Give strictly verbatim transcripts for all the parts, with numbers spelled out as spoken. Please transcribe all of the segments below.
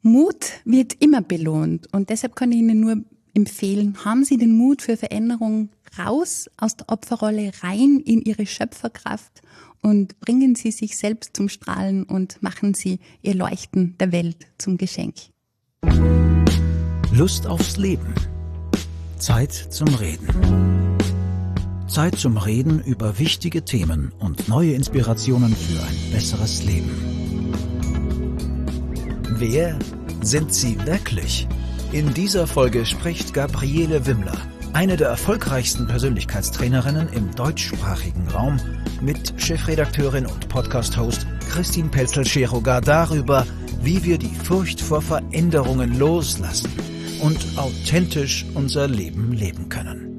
Mut wird immer belohnt und deshalb kann ich Ihnen nur empfehlen, haben Sie den Mut für Veränderung raus aus der Opferrolle rein in Ihre Schöpferkraft und bringen Sie sich selbst zum Strahlen und machen Sie Ihr Leuchten der Welt zum Geschenk. Lust aufs Leben. Zeit zum Reden. Zeit zum Reden über wichtige Themen und neue Inspirationen für ein besseres Leben. Wer sind Sie wirklich? In dieser Folge spricht Gabriele Wimmler, eine der erfolgreichsten Persönlichkeitstrainerinnen im deutschsprachigen Raum, mit Chefredakteurin und Podcast-Host Christine Pelzel-Scherogar darüber, wie wir die Furcht vor Veränderungen loslassen und authentisch unser Leben leben können.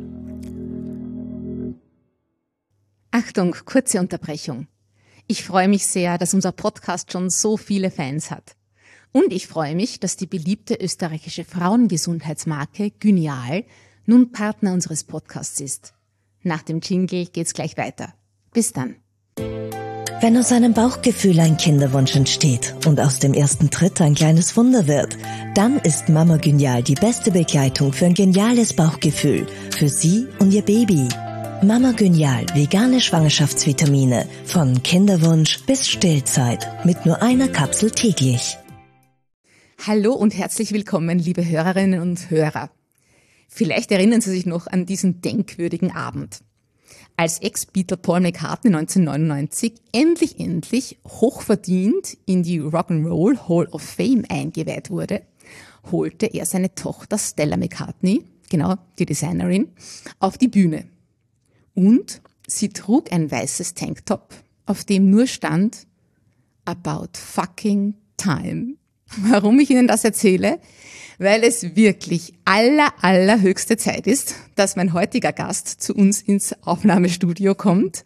Achtung, kurze Unterbrechung. Ich freue mich sehr, dass unser Podcast schon so viele Fans hat. Und ich freue mich, dass die beliebte österreichische Frauengesundheitsmarke Gynial nun Partner unseres Podcasts ist. Nach dem Jingle geht's gleich weiter. Bis dann. Wenn aus einem Bauchgefühl ein Kinderwunsch entsteht und aus dem ersten Tritt ein kleines Wunder wird, dann ist Mama Gynial die beste Begleitung für ein geniales Bauchgefühl, für Sie und Ihr Baby. Mama Gynial, vegane Schwangerschaftsvitamine, von Kinderwunsch bis Stillzeit, mit nur einer Kapsel täglich. Hallo und herzlich willkommen, liebe Hörerinnen und Hörer. Vielleicht erinnern Sie sich noch an diesen denkwürdigen Abend. Als Ex-Beatle Paul McCartney neunzehnhundertneunundneunzig endlich, endlich hochverdient in die Rock'n'Roll Hall of Fame eingeweiht wurde, holte er seine Tochter Stella McCartney, genau die Designerin, auf die Bühne. Und sie trug ein weißes Tanktop, auf dem nur stand "About fucking time". Warum ich Ihnen das erzähle? Weil es wirklich aller, allerhöchste Zeit ist, dass mein heutiger Gast zu uns ins Aufnahmestudio kommt.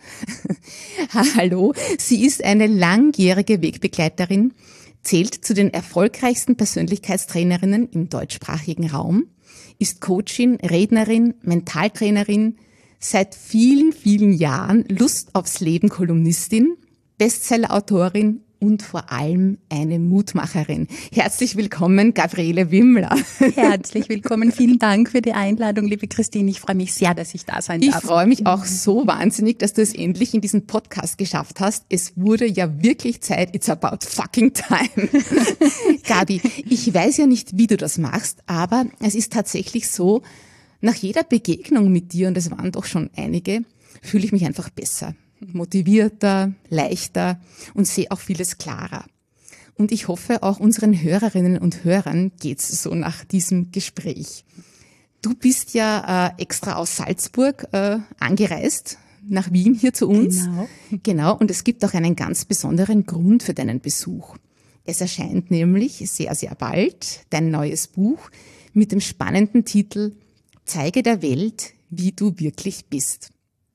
Hallo, sie ist eine langjährige Wegbegleiterin, zählt zu den erfolgreichsten Persönlichkeitstrainerinnen im deutschsprachigen Raum, ist Coachin, Rednerin, Mentaltrainerin, seit vielen, vielen Jahren Lust aufs Leben Kolumnistin, Bestsellerautorin und vor allem eine Mutmacherin. Herzlich willkommen, Gabriele Wimmler. Herzlich willkommen. Vielen Dank für die Einladung, liebe Christine. Ich freue mich sehr, dass ich da sein darf. Ich freue mich auch so wahnsinnig, dass du es endlich in diesen Podcast geschafft hast. Es wurde ja wirklich Zeit. It's about fucking time. Gabi, ich weiß ja nicht, wie du das machst, aber es ist tatsächlich so, nach jeder Begegnung mit dir, und es waren doch schon einige, fühle ich mich einfach besser. Motivierter, leichter und sehe auch vieles klarer. Und ich hoffe, auch unseren Hörerinnen und Hörern geht's so nach diesem Gespräch. Du bist ja äh, extra aus Salzburg äh, angereist, nach Wien hier zu uns. Genau. Genau, und es gibt auch einen ganz besonderen Grund für deinen Besuch. Es erscheint nämlich sehr, sehr bald dein neues Buch mit dem spannenden Titel "Zeige der Welt, wie du wirklich bist".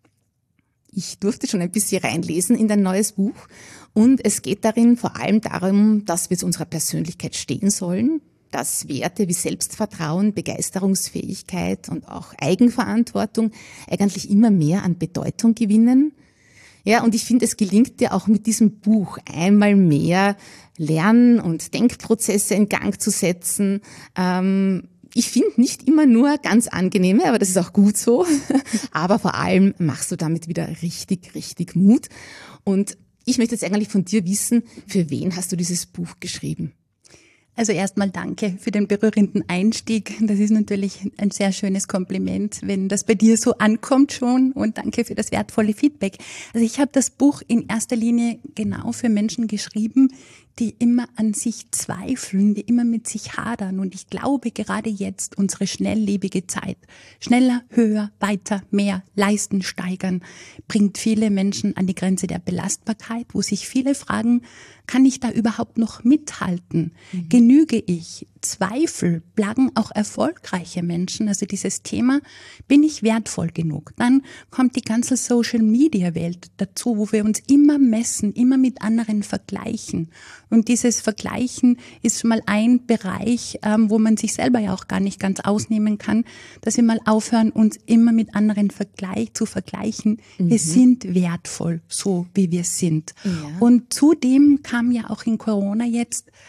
Ich durfte schon ein bisschen reinlesen in dein neues Buch und es geht darin vor allem darum, dass wir zu unserer Persönlichkeit stehen sollen, dass Werte wie Selbstvertrauen, Begeisterungsfähigkeit und auch Eigenverantwortung eigentlich immer mehr an Bedeutung gewinnen. Ja, und ich finde, es gelingt dir auch mit diesem Buch einmal mehr Lern- und Denkprozesse in Gang zu setzen. Ähm, Ich finde nicht immer nur ganz angenehme, aber das ist auch gut so. Aber vor allem machst du damit wieder richtig, richtig Mut. Und ich möchte jetzt eigentlich von dir wissen, für wen hast du dieses Buch geschrieben? Also erstmal danke für den berührenden Einstieg. Das ist natürlich ein sehr schönes Kompliment, wenn das bei dir so ankommt schon. Und danke für das wertvolle Feedback. Also ich habe das Buch in erster Linie genau für Menschen geschrieben, die immer an sich zweifeln, die immer mit sich hadern. Und ich glaube, gerade jetzt, unsere schnelllebige Zeit, schneller, höher, weiter, mehr, leisten, steigern, bringt viele Menschen an die Grenze der Belastbarkeit, wo sich viele fragen, kann ich da überhaupt noch mithalten? Mhm. Genüge ich? Zweifel plagen auch erfolgreiche Menschen. Also dieses Thema, bin ich wertvoll genug? Dann kommt die ganze Social-Media-Welt dazu, wo wir uns immer messen, immer mit anderen vergleichen. Und dieses Vergleichen ist schon mal ein Bereich, ähm, wo man sich selber ja auch gar nicht ganz ausnehmen kann, dass wir mal aufhören, uns immer mit anderen Vergleich zu vergleichen. Mhm. Wir sind wertvoll, so wie wir sind. Ja. Und zudem kam ja auch in Corona jetzt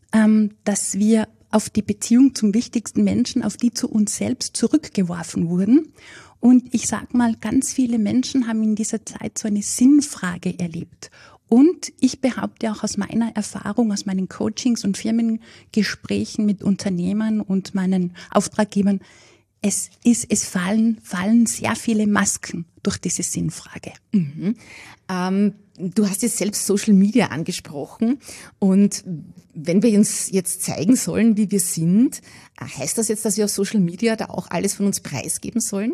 ähm, dass wir auf die Beziehung zum wichtigsten Menschen, auf die zu uns selbst zurückgeworfen wurden. Und ich sag mal, ganz viele Menschen haben in dieser Zeit so eine Sinnfrage erlebt. Und ich behaupte auch aus meiner Erfahrung, aus meinen Coachings und Firmengesprächen mit Unternehmern und meinen Auftraggebern, es ist, es fallen, fallen sehr viele Masken durch diese Sinnfrage. Mhm. Ähm, du hast jetzt selbst Social Media angesprochen und wenn wir uns jetzt zeigen sollen, wie wir sind, heißt das jetzt, dass wir auf Social Media da auch alles von uns preisgeben sollen?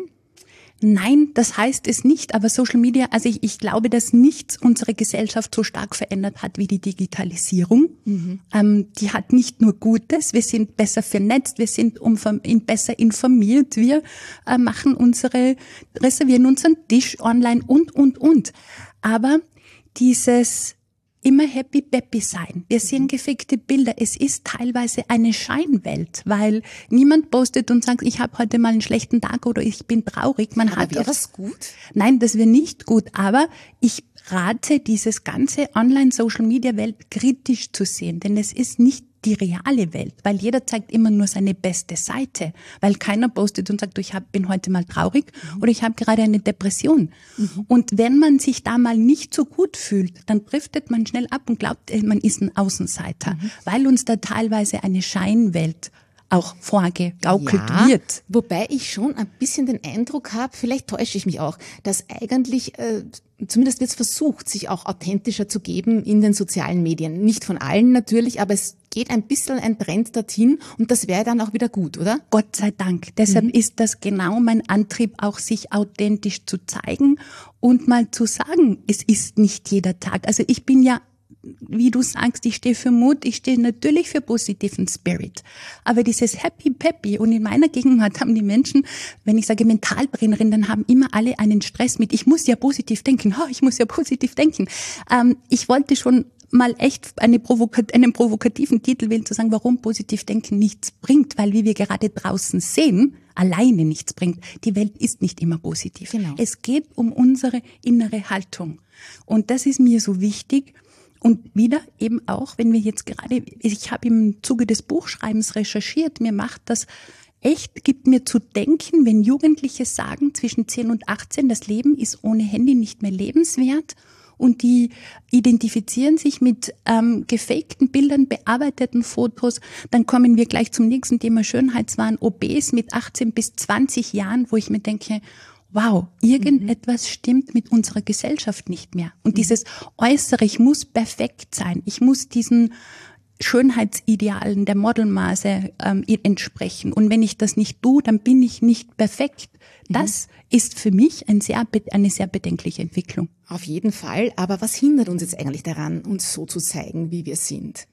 Nein, das heißt es nicht, aber Social Media, also ich, ich glaube, dass nichts unsere Gesellschaft so stark verändert hat wie die Digitalisierung. Mhm. Ähm, die hat nicht nur Gutes, wir sind besser vernetzt, wir sind um, besser informiert, wir äh, machen unsere, reservieren unseren Tisch online und, und, und. Aber dieses immer happy peppy sein. Wir sehen gefickte Bilder. Es ist teilweise eine Scheinwelt, weil niemand postet und sagt, ich habe heute mal einen schlechten Tag oder ich bin traurig. Man aber hat wäre das gut? Nein, das wäre nicht gut. Aber ich rate, dieses ganze Online-Social-Media-Welt kritisch zu sehen, denn es ist nicht die reale Welt, weil jeder zeigt immer nur seine beste Seite, weil keiner postet und sagt, ich hab, bin heute mal traurig mhm. oder ich habe gerade eine Depression. Mhm. Und wenn man sich da mal nicht so gut fühlt, dann driftet man schnell ab und glaubt, man ist ein Außenseiter, mhm. weil uns da teilweise eine Scheinwelt auch vorgegaukelt ja, wird. Wobei ich schon ein bisschen den Eindruck habe, vielleicht täusche ich mich auch, dass eigentlich, äh, zumindest wird es versucht, sich auch authentischer zu geben in den sozialen Medien. Nicht von allen natürlich, aber es geht ein bisschen ein Trend dorthin und das wäre dann auch wieder gut, oder? Gott sei Dank. Deshalb mhm. ist das genau mein Antrieb, auch sich authentisch zu zeigen und mal zu sagen, es ist nicht jeder Tag. Also ich bin ja, wie du sagst, ich stehe für Mut, ich stehe natürlich für positiven Spirit. Aber dieses Happy Peppy und in meiner Gegenwart haben die Menschen, wenn ich sage Mentaltrainerin, dann haben immer alle einen Stress mit, ich muss ja positiv denken, oh, ich muss ja positiv denken. Ähm, ich wollte schon mal echt eine provokat- einen provokativen Titel wählen, zu sagen, warum positiv denken nichts bringt, weil wie wir gerade draußen sehen, alleine nichts bringt. Die Welt ist nicht immer positiv. Genau. Es geht um unsere innere Haltung. Und das ist mir so wichtig. Und wieder eben auch, wenn wir jetzt gerade, ich habe im Zuge des Buchschreibens recherchiert, mir macht das echt, gibt mir zu denken, wenn Jugendliche sagen, zwischen zehn und achtzehn, das Leben ist ohne Handy nicht mehr lebenswert und die identifizieren sich mit ähm, gefakten Bildern, bearbeiteten Fotos, dann kommen wir gleich zum nächsten Thema Schönheitswahn, obes mit achtzehn bis zwanzig Jahren, wo ich mir denke, wow, irgendetwas mhm. stimmt mit unserer Gesellschaft nicht mehr. Und mhm. dieses Äußere, ich muss perfekt sein, ich muss diesen Schönheitsidealen der Modelmaße ähm, entsprechen. Und wenn ich das nicht tue, dann bin ich nicht perfekt. Das mhm. ist für mich ein sehr, eine sehr bedenkliche Entwicklung. Auf jeden Fall. Aber was hindert uns jetzt eigentlich daran, uns so zu zeigen, wie wir sind?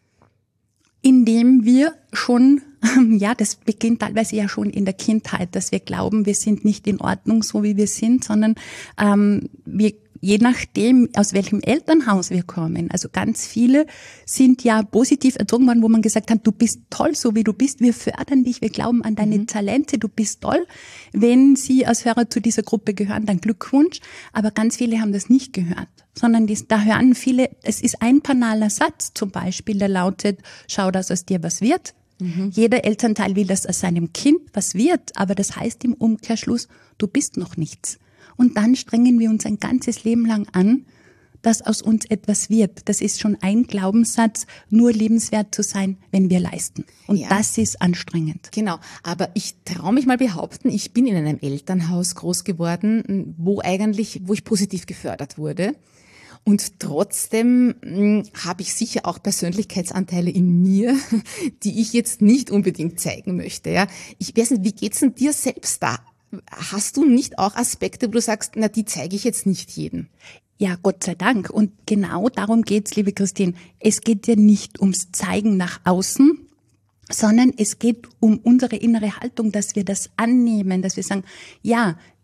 Indem wir schon, ja, das beginnt teilweise ja schon in der Kindheit, dass wir glauben, wir sind nicht in Ordnung, so wie wir sind, sondern ähm, wir, je nachdem, aus welchem Elternhaus wir kommen, also ganz viele sind ja positiv erzogen worden, wo man gesagt hat, du bist toll, so wie du bist, wir fördern dich, wir glauben an deine mhm. Talente, du bist toll. Wenn Sie als Hörer zu dieser Gruppe gehören, dann Glückwunsch, aber ganz viele haben das nicht gehört, sondern die, da hören viele, es ist ein banaler Satz zum Beispiel, der lautet, schau, dass aus dir was wird. Mhm. Jeder Elternteil will, dass aus seinem Kind was wird, aber das heißt im Umkehrschluss, du bist noch nichts. Und dann strengen wir uns ein ganzes Leben lang an, dass aus uns etwas wird. Das ist schon ein Glaubenssatz, nur lebenswert zu sein, wenn wir leisten. Und ja. das ist anstrengend. Genau, aber ich traue mich mal behaupten, ich bin in einem Elternhaus groß geworden, wo eigentlich, wo ich positiv gefördert wurde. Und trotzdem mh, habe ich sicher auch Persönlichkeitsanteile in mir, die ich jetzt nicht unbedingt zeigen möchte. Ja, ich weiß nicht, wie geht's denn dir selbst da? Hast du nicht auch Aspekte, wo du sagst, na, die zeige ich jetzt nicht jedem? Ja, Gott sei Dank. Und genau darum geht's, liebe Christine. Es geht ja nicht ums Zeigen nach außen, sondern es geht um unsere innere Haltung, dass wir das annehmen, dass wir sagen, ja,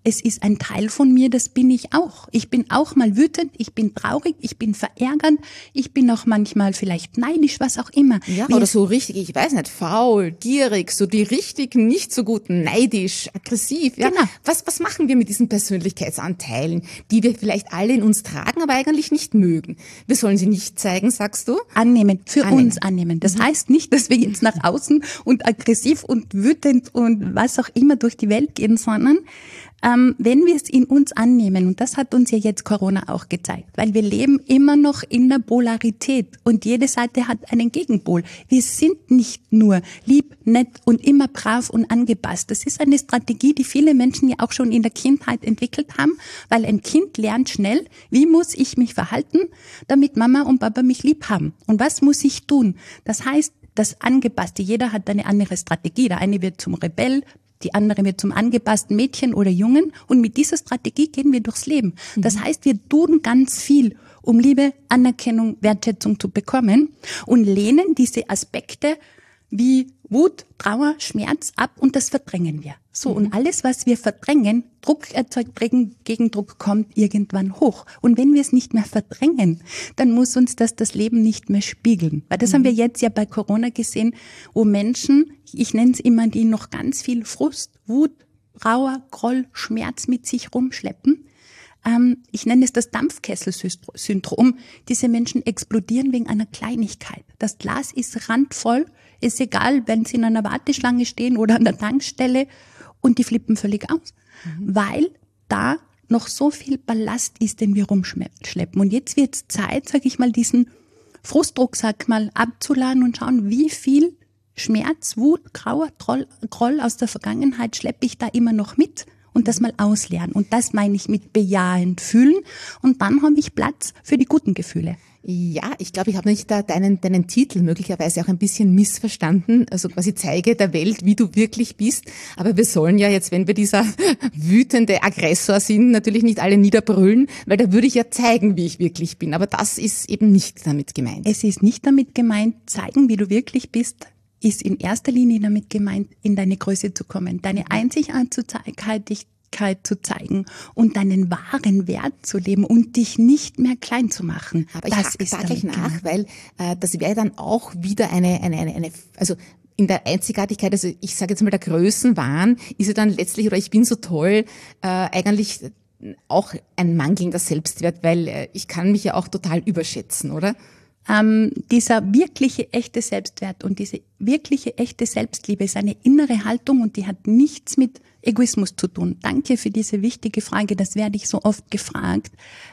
es ist ein Teil von mir, das bin ich auch. Ich bin auch mal wütend, ich bin traurig, ich bin verärgert, ich bin auch manchmal vielleicht neidisch, was auch immer. Ja, Wir oder so richtig, ich weiß nicht, faul, gierig, so die richtig nicht so guten, neidisch, aggressiv. Ja? Genau. Was, was machen wir mit diesen Persönlichkeitsanteilen, die wir vielleicht alle in uns tragen, aber eigentlich nicht mögen? Wir sollen sie nicht zeigen, sagst du? Annehmen, für Annehmen. uns annehmen. Das heißt nicht, dass wir jetzt nach außen und aggressiv und wütend und was auch immer durch die Welt gehen, sondern ähm, wenn wir es in uns annehmen, und das hat uns ja jetzt Corona auch gezeigt, weil wir leben immer noch in der Polarität und jede Seite hat einen Gegenpol. Wir sind nicht nur lieb, nett und immer brav und angepasst. Das ist eine Strategie, die viele Menschen ja auch schon in der Kindheit entwickelt haben, weil ein Kind lernt schnell, wie muss ich mich verhalten, damit Mama und Papa mich lieb haben. Und was muss ich tun? Das heißt, das Angepasste, jeder hat eine andere Strategie. Der eine wird zum Rebell, die andere wird zum angepassten Mädchen oder Jungen. Und mit dieser Strategie gehen wir durchs Leben. Das heißt, wir tun ganz viel, um Liebe, Anerkennung, Wertschätzung zu bekommen und lehnen diese Aspekte wie Wut, Trauer, Schmerz ab und das verdrängen wir. So, und alles, was wir verdrängen, Druck erzeugt, Gegendruck kommt irgendwann hoch. Und wenn wir es nicht mehr verdrängen, dann muss uns das das Leben nicht mehr spiegeln. Weil das mhm. haben wir jetzt ja bei Corona gesehen, wo Menschen, ich nenne es immer, die noch ganz viel Frust, Wut, Trauer, Groll, Schmerz mit sich rumschleppen. Ähm, ich nenne es das Dampfkessel-Syndrom. Diese Menschen explodieren wegen einer Kleinigkeit. Das Glas ist randvoll, ist egal, wenn sie in einer Warteschlange stehen oder an der Tankstelle, und die flippen völlig aus, mhm. weil da noch so viel Ballast ist, den wir rumschleppen. Und jetzt wird es Zeit, sage ich mal, diesen Frustrucksack mal abzuladen und schauen, wie viel Schmerz, Wut, Trauer, Groll, Groll aus der Vergangenheit schleppe ich da immer noch mit und das mal ausleeren. Und das meine ich mit bejahend fühlen. Und dann habe ich Platz für die guten Gefühle. Ja, ich glaube, ich habe nicht da deinen, deinen Titel möglicherweise auch ein bisschen missverstanden. Also quasi zeige der Welt, wie du wirklich bist. Aber wir sollen ja jetzt, wenn wir dieser wütende Aggressor sind, natürlich nicht alle niederbrüllen, weil da würde ich ja zeigen, wie ich wirklich bin. Aber das ist eben nicht damit gemeint. Es ist nicht damit gemeint, zeigen, wie du wirklich bist, ist in erster Linie damit gemeint, in deine Größe zu kommen, deine Einzigartigkeit, dich zu zeigen und deinen wahren Wert zu leben und dich nicht mehr klein zu machen. Aber ich hake da gleich nach, weil äh, das wäre dann auch wieder eine, eine, eine, eine, also in der Einzigartigkeit, also ich sage jetzt mal, der Größenwahn ist ja dann letztlich, oder ich bin so toll, äh, eigentlich auch ein mangelnder Selbstwert, weil äh, ich kann mich ja auch total überschätzen, oder? Ähm, dieser wirkliche, echte Selbstwert und diese wirkliche, echte Selbstliebe ist eine innere Haltung und die hat nichts mit Egoismus zu tun. Danke für diese wichtige Frage, das werde ich so oft gefragt.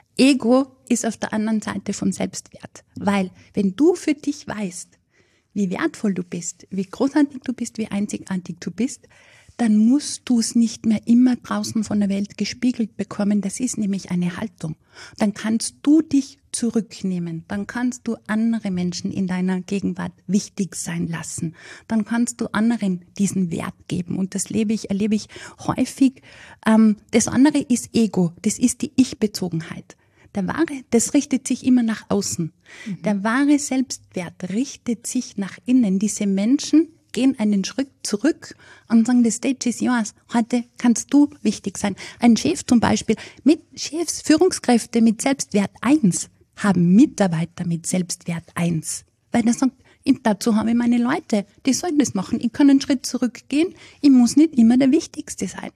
Ego ist auf der anderen Seite vom Selbstwert, weil wenn du für dich weißt, wie wertvoll du bist, wie großartig du bist, wie einzigartig du bist, dann musst du es nicht mehr immer draußen von der Welt gespiegelt bekommen. Das ist nämlich eine Haltung. Dann kannst du dich zurücknehmen. Dann kannst du andere Menschen in deiner Gegenwart wichtig sein lassen. Dann kannst du anderen diesen Wert geben. Und das lebe ich, erlebe ich häufig. Ähm, das andere ist Ego. Das ist die Ich-Bezogenheit. Der wahre, das richtet sich immer nach außen. Mhm. Der wahre Selbstwert richtet sich nach innen. Diese Menschen gehen einen Schritt zurück und sagen, the stage is yours. Heute kannst du wichtig sein. Ein Chef zum Beispiel, mit Chefs, Führungskräfte mit Selbstwert eins haben Mitarbeiter mit Selbstwert eins. Weil er sagt, dazu habe ich meine Leute, die sollen das machen. Ich kann einen Schritt zurückgehen, ich muss nicht immer der Wichtigste sein.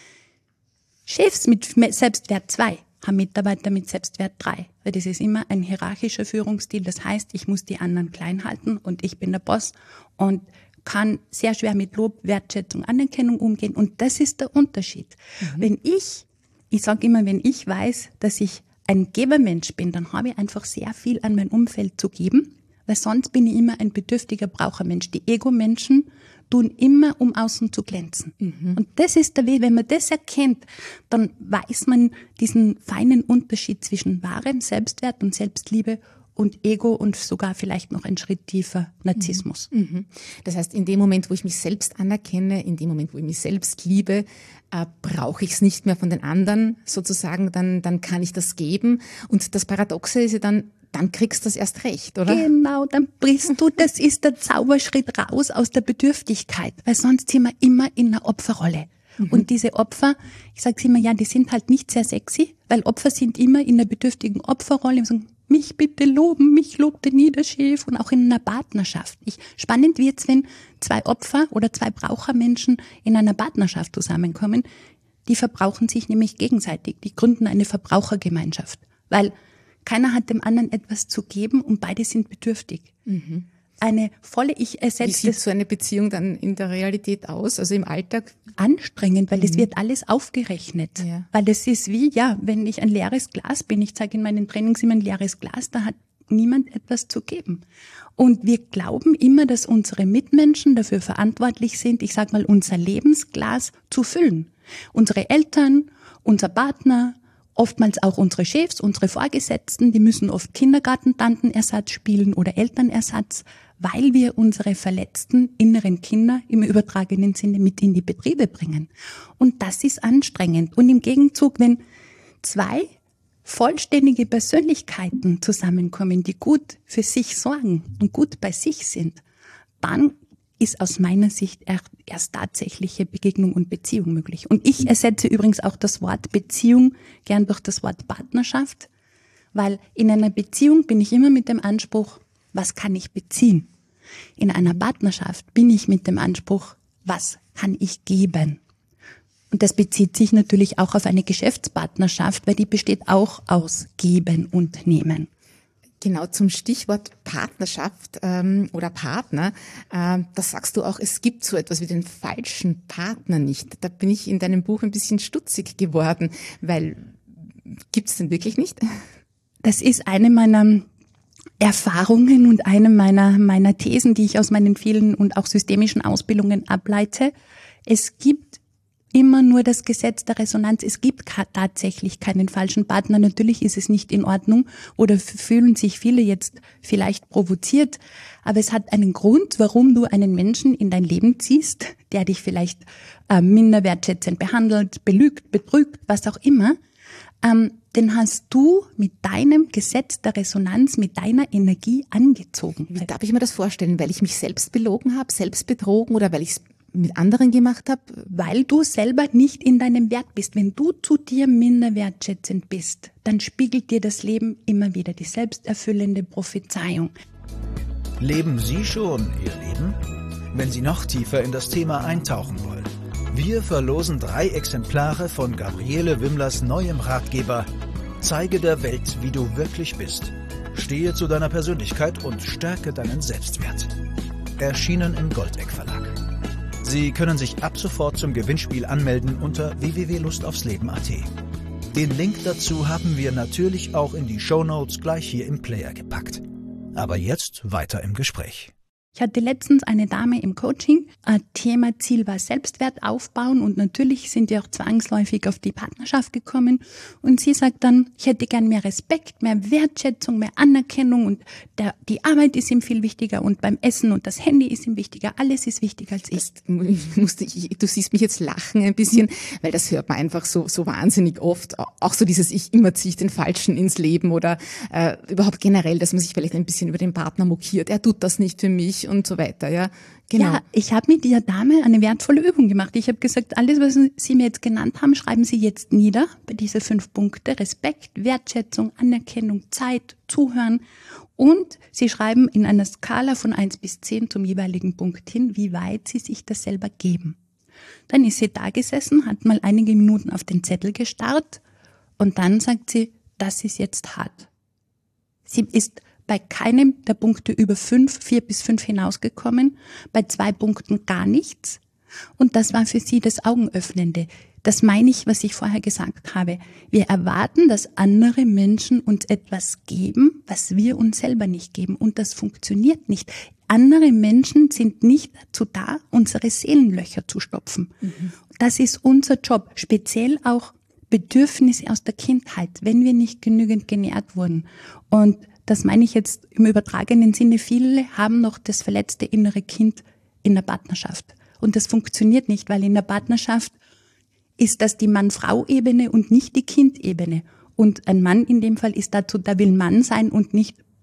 Chefs mit Selbstwert zwei haben Mitarbeiter mit Selbstwert drei. Weil das ist immer ein hierarchischer Führungsstil. Das heißt, ich muss die anderen klein halten und ich bin der Boss und kann sehr schwer mit Lob, Wertschätzung, Anerkennung umgehen. Und das ist der Unterschied. Mhm. Wenn ich, ich sage immer, wenn ich weiß, dass ich ein Gebermensch bin, dann habe ich einfach sehr viel an mein Umfeld zu geben, weil sonst bin ich immer ein bedürftiger Brauchermensch. Die Ego-Menschen tun immer, um außen zu glänzen. Mhm. Und das ist der Weg, wenn man das erkennt, dann weiß man diesen feinen Unterschied zwischen wahrem Selbstwert und Selbstliebe und Ego und sogar vielleicht noch ein Schritt tiefer Narzissmus. Mhm. Das heißt, in dem Moment, wo ich mich selbst anerkenne, in dem Moment, wo ich mich selbst liebe, äh, brauche ich es nicht mehr von den anderen sozusagen, dann, dann kann ich das geben. Und das Paradoxe ist ja dann, dann kriegst du das erst recht, oder? Genau, dann brichst du, das ist der Zauberschritt raus aus der Bedürftigkeit, weil sonst sind wir immer in einer Opferrolle. Mhm. Und diese Opfer, ich sage immer, ja, die sind halt nicht sehr sexy, weil Opfer sind immer in der bedürftigen Opferrolle und sagen, mich bitte loben, mich lobte nie der Chef, und auch in einer Partnerschaft. Ich, spannend wird's, wenn zwei Opfer oder zwei Brauchermenschen in einer Partnerschaft zusammenkommen. Die verbrauchen sich nämlich gegenseitig. Die gründen eine Verbrauchergemeinschaft, weil keiner hat dem anderen etwas zu geben und beide sind bedürftig. Mhm. Eine volle Ich ersetzt. Wie sieht so eine Beziehung dann in der Realität aus, also im Alltag? Anstrengend, weil Mhm. es wird alles aufgerechnet. Ja. Weil das ist wie, ja, wenn ich ein leeres Glas bin, ich zeige in meinen Trainings immer ein leeres Glas, da hat niemand etwas zu geben. Und wir glauben immer, dass unsere Mitmenschen dafür verantwortlich sind, ich sage mal, unser Lebensglas zu füllen. Unsere Eltern, unser Partner, oftmals auch unsere Chefs, unsere Vorgesetzten, die müssen oft Kindergartentantenersatz spielen oder Elternersatz, weil wir unsere verletzten inneren Kinder im übertragenen Sinne mit in die Betriebe bringen. Und das ist anstrengend. Und im Gegenzug, wenn zwei vollständige Persönlichkeiten zusammenkommen, die gut für sich sorgen und gut bei sich sind, dann ist aus meiner Sicht erst tatsächliche Begegnung und Beziehung möglich. Und ich ersetze übrigens auch das Wort Beziehung gern durch das Wort Partnerschaft, weil in einer Beziehung bin ich immer mit dem Anspruch, was kann ich beziehen? In einer Partnerschaft bin ich mit dem Anspruch, was kann ich geben? Und das bezieht sich natürlich auch auf eine Geschäftspartnerschaft, weil die besteht auch aus Geben und Nehmen. Genau, zum Stichwort Partnerschaft ähm, oder Partner, äh, da sagst du auch, es gibt so etwas wie den falschen Partner nicht. Da bin ich in deinem Buch ein bisschen stutzig geworden, weil gibt es den wirklich nicht? Das ist eine meiner Erfahrungen und eine meiner, meiner Thesen, die ich aus meinen vielen und auch systemischen Ausbildungen ableite. Es gibt immer nur das Gesetz der Resonanz. Es gibt tatsächlich keinen falschen Partner. Natürlich ist es nicht in Ordnung oder fühlen sich viele jetzt vielleicht provoziert, aber es hat einen Grund, warum du einen Menschen in dein Leben ziehst, der dich vielleicht äh, minder wertschätzend behandelt, belügt, betrügt, was auch immer. Ähm, den hast du mit deinem Gesetz der Resonanz, mit deiner Energie angezogen. Wie darf ich mir das vorstellen? Weil ich mich selbst belogen habe, selbst betrogen oder weil ich es mit anderen gemacht habe? Weil du selber nicht in deinem Wert bist. Wenn du zu dir minder wertschätzend bist, dann spiegelt dir das Leben immer wieder die selbsterfüllende Prophezeiung. Leben Sie schon Ihr Leben? Wenn Sie noch tiefer in das Thema eintauchen wollen. Wir verlosen drei Exemplare von Gabriele Wimlers neuem Ratgeber Zeige der Welt, wie du wirklich bist. Stehe zu deiner Persönlichkeit und stärke deinen Selbstwert. Erschienen im Goldeck Verlag. Sie können sich ab sofort zum Gewinnspiel anmelden unter w w w punkt lust aufs leben punkt a t. Den Link dazu haben wir natürlich auch in die Shownotes gleich hier im Player gepackt. Aber jetzt weiter im Gespräch. Ich hatte letztens eine Dame im Coaching, ein Thema Ziel war Selbstwert aufbauen und natürlich sind wir auch zwangsläufig auf die Partnerschaft gekommen und sie sagt dann, ich hätte gern mehr Respekt, mehr Wertschätzung, mehr Anerkennung und der, die Arbeit ist ihm viel wichtiger und beim Essen und das Handy ist ihm wichtiger, alles ist wichtiger als ich. Das musste ich, du siehst mich jetzt lachen ein bisschen, weil das hört man einfach so so wahnsinnig oft, auch so dieses ich immer ziehe ich den Falschen ins Leben oder äh, überhaupt generell, dass man sich vielleicht ein bisschen über den Partner mokiert, er tut das nicht für mich und so weiter, ja. Genau. Ja, ich habe mit dieser Dame eine wertvolle Übung gemacht. Ich habe gesagt, alles, was Sie mir jetzt genannt haben, schreiben Sie jetzt nieder bei diese fünf Punkte. Respekt, Wertschätzung, Anerkennung, Zeit, Zuhören. Und Sie schreiben in einer Skala von eins bis zehn zum jeweiligen Punkt hin, wie weit Sie sich das selber geben. Dann ist sie da gesessen, hat mal einige Minuten auf den Zettel gestarrt und dann sagt sie, das ist jetzt hart. Sie ist bei keinem der Punkte über fünf, vier bis fünf hinausgekommen, bei zwei Punkten gar nichts. Und das war für sie das Augenöffnende. Das meine ich, was ich vorher gesagt habe. Wir erwarten, dass andere Menschen uns etwas geben, was wir uns selber nicht geben. Und das funktioniert nicht. Andere Menschen sind nicht dazu da, unsere Seelenlöcher zu stopfen. Mhm. Das ist unser Job. Speziell auch Bedürfnisse aus der Kindheit, wenn wir nicht genügend genährt wurden. Und das meine ich jetzt im übertragenen Sinne. Viele haben noch das verletzte innere Kind in der Partnerschaft. Und das funktioniert nicht, weil in der Partnerschaft ist das die Mann-Frau-Ebene und nicht die Kind-Ebene. Und ein Mann in dem Fall ist dazu, da will Mann sein und nicht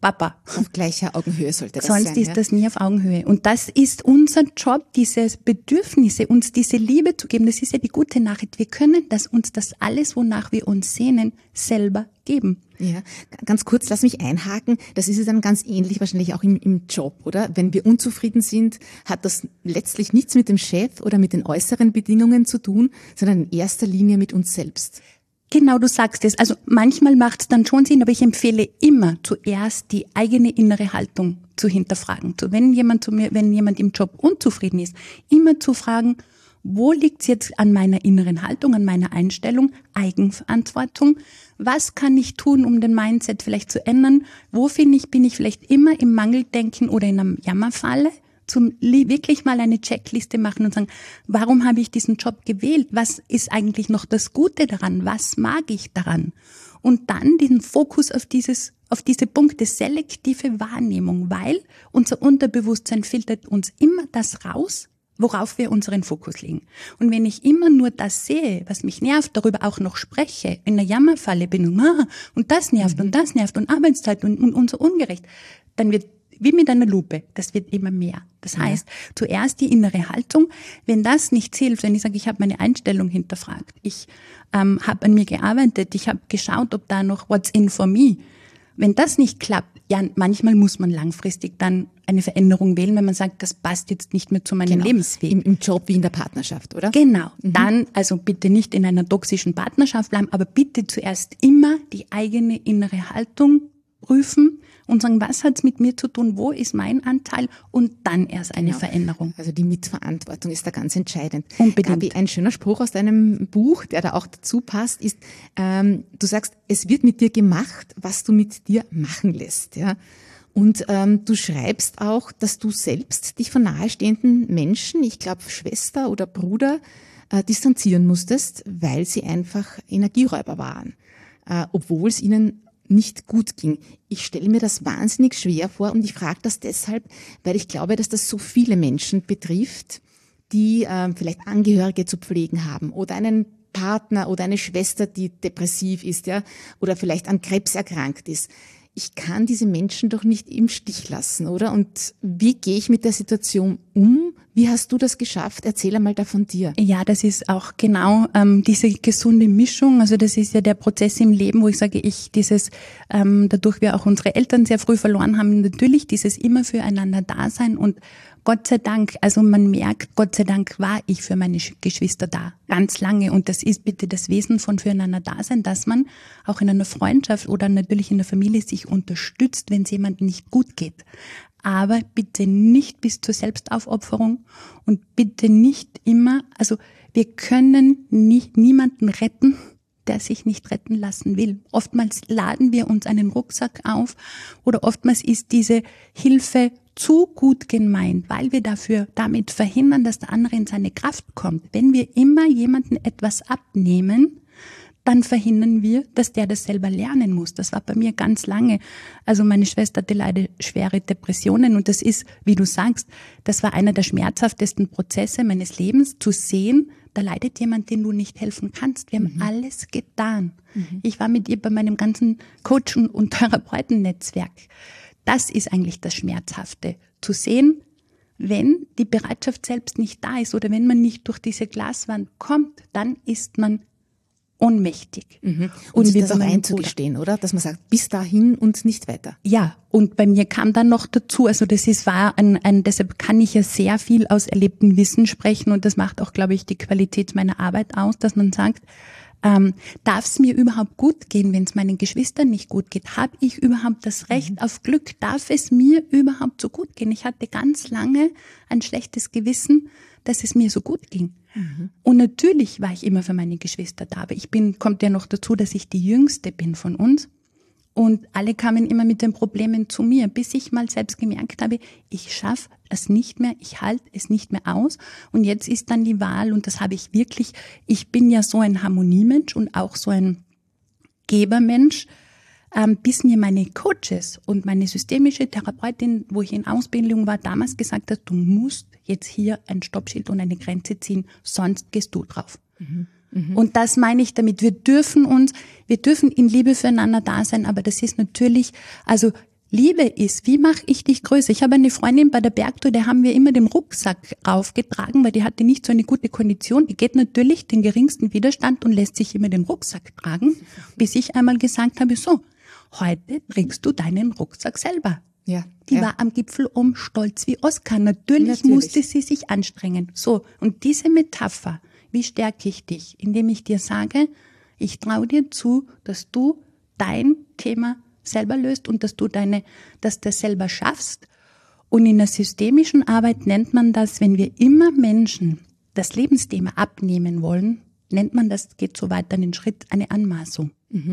Papa. Auf gleicher Augenhöhe sollte das Sonst sein. ist ja? das nie auf Augenhöhe. Und das ist unser Job, diese Bedürfnisse, uns diese Liebe zu geben. Das ist ja die gute Nachricht. Wir können das, uns das alles, wonach wir uns sehnen, selber geben. Ja, ganz kurz, lass mich einhaken. Das ist ja dann ganz ähnlich wahrscheinlich auch im, im Job, oder? Wenn wir unzufrieden sind, hat das letztlich nichts mit dem Chef oder mit den äußeren Bedingungen zu tun, sondern in erster Linie mit uns selbst. Genau, du sagst es. Also manchmal macht es dann schon Sinn, aber ich empfehle immer zuerst die eigene innere Haltung zu hinterfragen. So, wenn jemand zu mir, wenn jemand im Job unzufrieden ist, immer zu fragen, wo liegt es jetzt an meiner inneren Haltung, an meiner Einstellung, Eigenverantwortung? Was kann ich tun, um den Mindset vielleicht zu ändern? Wo finde ich, bin ich vielleicht immer im Mangeldenken oder in einer Jammerfalle? Zum wirklich mal eine Checkliste machen und sagen, warum habe ich diesen Job gewählt? Was ist eigentlich noch das Gute daran? Was mag ich daran? Und dann diesen Fokus auf dieses, auf diese Punkte, selektive Wahrnehmung, weil unser Unterbewusstsein filtert uns immer das raus, worauf wir unseren Fokus legen. Und wenn ich immer nur das sehe, was mich nervt, darüber auch noch spreche, in der Jammerfalle bin und, ah, und das nervt mhm. und das nervt und Arbeitszeit und, und, und so ungerecht, dann wird wie mit einer Lupe, das wird immer mehr. Das ja. heißt, zuerst die innere Haltung. Wenn das nichts hilft, wenn ich sage, ich habe meine Einstellung hinterfragt, ich ähm, habe an mir gearbeitet, ich habe geschaut, ob da noch what's in for me. Wenn das nicht klappt, ja, manchmal muss man langfristig dann eine Veränderung wählen, wenn man sagt, das passt jetzt nicht mehr zu meinem genau. Lebensweg. Im, Im Job wie in der Partnerschaft, oder? Genau. Mhm. Dann, also bitte nicht in einer toxischen Partnerschaft bleiben, aber bitte zuerst immer die eigene innere Haltung prüfen und sagen, was hat's mit mir zu tun, wo ist mein Anteil und dann erst eine genau. Veränderung. Also die Mitverantwortung ist da ganz entscheidend. Unbedingt. Gabi, ein schöner Spruch aus deinem Buch, der da auch dazu passt, ist, ähm, du sagst, es wird mit dir gemacht, was du mit dir machen lässt. Ja? Und ähm, du schreibst auch, dass du selbst dich von nahestehenden Menschen, ich glaube Schwester oder Bruder, äh, distanzieren musstest, weil sie einfach Energieräuber waren, äh, obwohl es ihnen nicht gut ging. Ich stelle mir das wahnsinnig schwer vor und ich frage das deshalb, weil ich glaube, dass das so viele Menschen betrifft, die äh, vielleicht Angehörige zu pflegen haben oder einen Partner oder eine Schwester, die depressiv ist, ja, oder vielleicht an Krebs erkrankt ist. Ich kann diese Menschen doch nicht im Stich lassen, oder? Und wie gehe ich mit der Situation um? Wie hast du das geschafft? Erzähl einmal da von dir. Ja, das ist auch genau ähm, diese gesunde Mischung. Also das ist ja der Prozess im Leben, wo ich sage, ich dieses, ähm, dadurch wir auch unsere Eltern sehr früh verloren haben, natürlich dieses immer füreinander Dasein und Gott sei Dank, also man merkt, Gott sei Dank war ich für meine Geschwister da, ganz lange. Und das ist bitte das Wesen von füreinander Dasein, dass man auch in einer Freundschaft oder natürlich in der Familie sich unterstützt, wenn es jemandem nicht gut geht. Aber bitte nicht bis zur Selbstaufopferung und bitte nicht immer, also wir können nicht, niemanden retten, der sich nicht retten lassen will. Oftmals laden wir uns einen Rucksack auf oder oftmals ist diese Hilfe zu gut gemeint, weil wir dafür damit verhindern, dass der andere in seine Kraft kommt. Wenn wir immer jemanden etwas abnehmen, dann verhindern wir, dass der das selber lernen muss. Das war bei mir ganz lange. Also meine Schwester hatte leider schwere Depressionen und das ist, wie du sagst, das war einer der schmerzhaftesten Prozesse meines Lebens, zu sehen, da leidet jemand, den du nicht helfen kannst. Wir haben mhm. alles getan. Mhm. Ich war mit ihr bei meinem ganzen Coach- und Therapeutennetzwerk. Das ist eigentlich das Schmerzhafte, zu sehen, wenn die Bereitschaft selbst nicht da ist oder wenn man nicht durch diese Glaswand kommt, dann ist man ohnmächtig. Mhm. Und, und sich das auch einzugestehen, oder? Dass man sagt, bis dahin und nicht weiter. Ja, und bei mir kam dann noch dazu, also das ist war ein, ein, deshalb kann ich ja sehr viel aus erlebtem Wissen sprechen und das macht auch, glaube ich, die Qualität meiner Arbeit aus, dass man sagt, ähm, darf es mir überhaupt gut gehen, wenn es meinen Geschwistern nicht gut geht? Habe ich überhaupt das Recht mhm. auf Glück? Darf es mir überhaupt so gut gehen? Ich hatte ganz lange ein schlechtes Gewissen, dass es mir so gut ging. Mhm. Und natürlich war ich immer für meine Geschwister da, aber ich bin, kommt ja noch dazu, dass ich die Jüngste bin von uns. Und alle kamen immer mit den Problemen zu mir, bis ich mal selbst gemerkt habe, ich schaffe es nicht mehr, ich halte es nicht mehr aus. Und jetzt ist dann die Wahl, und das habe ich wirklich, ich bin ja so ein Harmoniemensch und auch so ein Gebermensch, ähm, bis mir meine Coaches und meine systemische Therapeutin, wo ich in Ausbildung war, damals gesagt hat, du musst jetzt hier ein Stoppschild und eine Grenze ziehen, sonst gehst du drauf. Mhm. Mhm. Und das meine ich damit, wir dürfen uns, wir dürfen in Liebe füreinander da sein, aber das ist natürlich, also Liebe ist, wie mache ich dich größer? Ich habe eine Freundin bei der Bergtour, der haben wir immer den Rucksack raufgetragen, weil die hatte nicht so eine gute Kondition. Die geht natürlich den geringsten Widerstand und lässt sich immer den Rucksack tragen, bis ich einmal gesagt habe, so, heute trägst du deinen Rucksack selber. Ja, die ja. war am Gipfel um stolz wie Oskar. Natürlich, Natürlich musste sie sich anstrengen. So, und diese Metapher, wie stärke ich dich? Indem ich dir sage, ich traue dir zu, dass du dein Thema selber löst und dass du deine, dass du das selber schaffst. Und in der systemischen Arbeit nennt man das, wenn wir immer Menschen das Lebensthema abnehmen wollen, nennt man das, geht so weit einen Schritt, eine Anmaßung.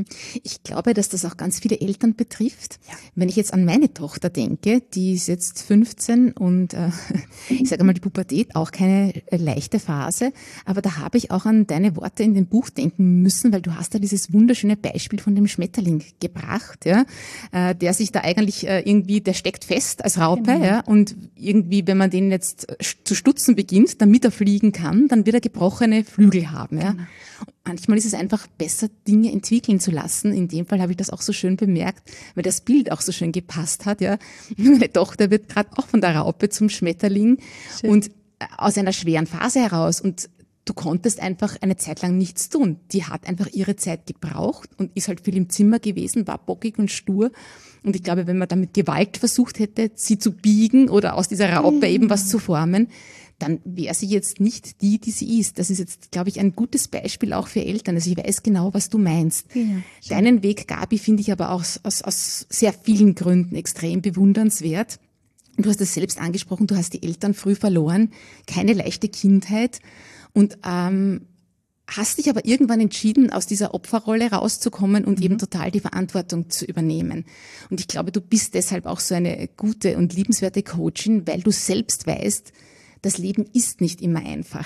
Ich glaube, dass das auch ganz viele Eltern betrifft. Ja. Wenn ich jetzt an meine Tochter denke, die ist jetzt fünfzehn und äh, ich sage mal die Pubertät, auch keine leichte Phase, aber da habe ich auch an deine Worte in dem Buch denken müssen, weil du hast da dieses wunderschöne Beispiel von dem Schmetterling gebracht, ja, äh, der sich da eigentlich äh, irgendwie, der steckt fest als Raupe, genau. ja, und irgendwie, wenn man den jetzt zu stutzen beginnt, damit er fliegen kann, dann wird er gebrochene Flügel haben, ja. Genau. Manchmal ist es einfach besser, Dinge entwickeln zu lassen. In dem Fall habe ich das auch so schön bemerkt, weil das Bild auch so schön gepasst hat. Ja, meine Tochter wird gerade auch von der Raupe zum Schmetterling schön. Und aus einer schweren Phase heraus. Und du konntest einfach eine Zeit lang nichts tun. Die hat einfach ihre Zeit gebraucht und ist halt viel im Zimmer gewesen, war bockig und stur. Und ich glaube, wenn man da mit Gewalt versucht hätte, sie zu biegen oder aus dieser Raupe mhm. eben was zu formen, dann wäre sie jetzt nicht die, die sie ist. Das ist jetzt, glaube ich, ein gutes Beispiel auch für Eltern. Also ich weiß genau, was du meinst. Ja, deinen Weg, Gabi, finde ich aber auch aus, aus sehr vielen Gründen extrem bewundernswert. Du hast es selbst angesprochen, du hast die Eltern früh verloren, keine leichte Kindheit und ähm, hast dich aber irgendwann entschieden, aus dieser Opferrolle rauszukommen und mhm. eben total die Verantwortung zu übernehmen. Und ich glaube, du bist deshalb auch so eine gute und liebenswerte Coachin, weil du selbst weißt, das Leben ist nicht immer einfach.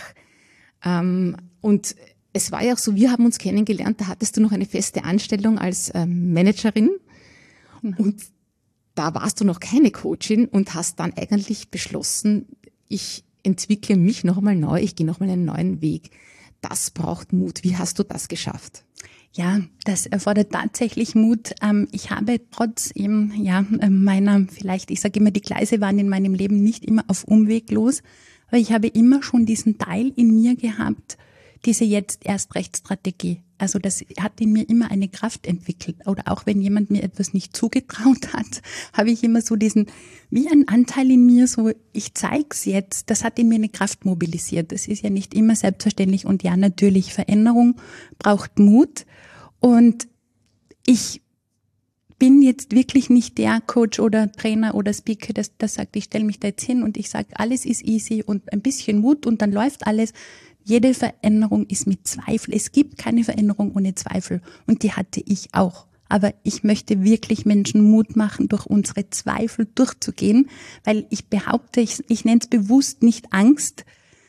Ähm, und es war ja auch so, wir haben uns kennengelernt, da hattest du noch eine feste Anstellung als ähm, Managerin mhm. und da warst du noch keine Coachin und hast dann eigentlich beschlossen, ich entwickle mich noch einmal neu, ich gehe noch mal einen neuen Weg. Das braucht Mut. Wie hast du das geschafft? Ja, das erfordert tatsächlich Mut. Ich habe trotz eben, ja, meiner, vielleicht, ich sage immer, die Gleise waren in meinem Leben nicht immer auf Umweg los, aber ich habe immer schon diesen Teil in mir gehabt, diese jetzt erst recht Strategie. Also das hat in mir immer eine Kraft entwickelt. Oder auch wenn jemand mir etwas nicht zugetraut hat, habe ich immer so diesen, wie ein Anteil in mir, so ich zeig's jetzt, das hat in mir eine Kraft mobilisiert. Das ist ja nicht immer selbstverständlich. Und ja, natürlich, Veränderung braucht Mut. Und ich bin jetzt wirklich nicht der Coach oder Trainer oder Speaker, das, das sagt, ich stelle mich da jetzt hin und ich sage, alles ist easy und ein bisschen Mut und dann läuft alles. Jede Veränderung ist mit Zweifel. Es gibt keine Veränderung ohne Zweifel. Und die hatte ich auch. Aber ich möchte wirklich Menschen Mut machen, durch unsere Zweifel durchzugehen, weil ich behaupte, ich, ich nenne es bewusst nicht Angst,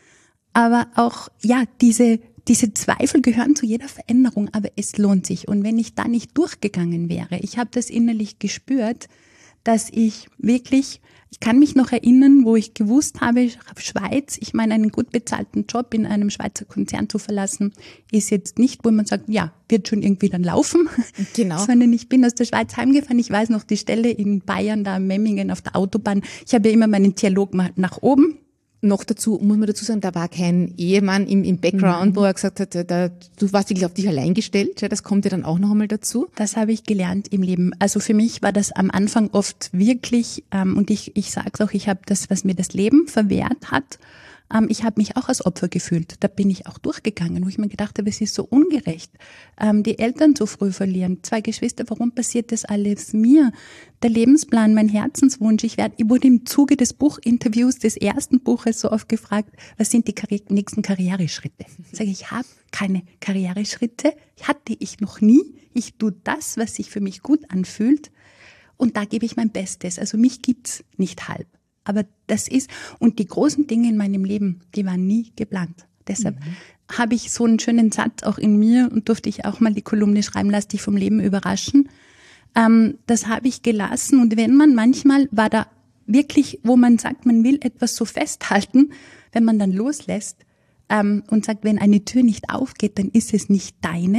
aber auch, ja, diese, diese Zweifel gehören zu jeder Veränderung, aber es lohnt sich. Und wenn ich da nicht durchgegangen wäre, ich habe das innerlich gespürt, dass ich wirklich, ich kann mich noch erinnern, wo ich gewusst habe, Schweiz, ich meine, einen gut bezahlten Job in einem Schweizer Konzern zu verlassen, ist jetzt nicht, wo man sagt, ja, wird schon irgendwie dann laufen. Genau. Sondern ich bin aus der Schweiz heimgefahren. Ich weiß noch die Stelle in Bayern, da in Memmingen auf der Autobahn. Ich habe ja immer meinen Dialog mal nach oben. Noch dazu, muss man dazu sagen, da war kein Ehemann im, im Background, mhm. wo er gesagt hat, da, du warst wirklich auf dich allein gestellt. Ja, das kommt ja dann auch noch einmal dazu. Das habe ich gelernt im Leben. Also für mich war das am Anfang oft wirklich, ähm, und ich, ich sage es auch, ich habe das, was mir das Leben verwehrt hat, ähm, ich habe mich auch als Opfer gefühlt. Da bin ich auch durchgegangen, wo ich mir gedacht habe, es ist so ungerecht, ähm, die Eltern so früh verlieren. Zwei Geschwister, warum passiert das alles mir? Der Lebensplan, mein Herzenswunsch. Ich werde, ich wurde im Zuge des Buchinterviews des ersten Buches so oft gefragt, was sind die Karri- nächsten Karriereschritte? Ich sage, ich habe keine Karriereschritte, hatte ich noch nie. Ich tue das, was sich für mich gut anfühlt, und da gebe ich mein Bestes. Also mich gibt's nicht halb. Aber das ist, und die großen Dinge in meinem Leben, die waren nie geplant. Deshalb mhm. habe ich so einen schönen Satz auch in mir und durfte ich auch mal die Kolumne schreiben, lass dich vom Leben überraschen. Ähm, das habe ich gelassen, und wenn man manchmal war da wirklich, wo man sagt, man will etwas so festhalten, wenn man dann loslässt ähm, und sagt, wenn eine Tür nicht aufgeht, dann ist es nicht deine